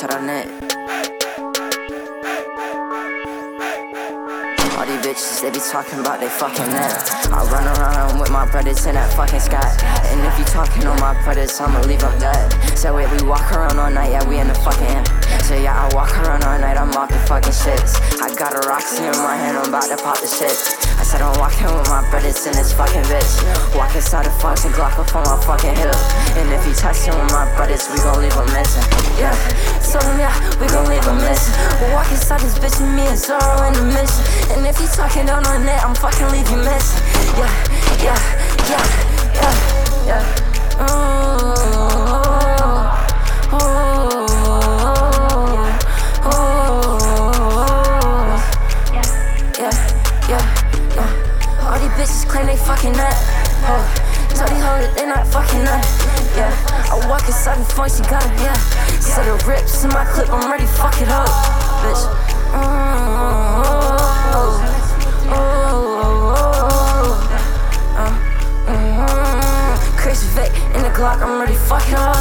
shout out Nick. All these bitches, they be talking about they fucking net. I run around with my brothers in that fucking sky. And if you talking on my brothers, I'ma leave them dead. So we walk around all night, yeah, we in the fucking. So yeah, I walk around all night, I'm off the fucking shits. I got a Roxy in my hand, I'm about to pop the shit. I said I'm walking with my brothers in this fucking bitch. Walk inside the Fox and Glock up on my fucking hip. And if you touching with my brothers, we gon' leave them missing. Yeah, so yeah, we gon' leave them missing. We'll walk inside this bitch with me and Zoro in the mission. And if you talking down on that, I'm fucking leave you missing. Yeah, yeah, yeah, yeah, yeah. All these bitches claim they fucking nut. Tell these hoes that they not fucking nut. Yeah, I walk inside the phone, she got it, yeah. Set the rips in my clip, I'm ready, fuck it up, bitch. Crazy vape in the Glock, I'm ready, fuck it up.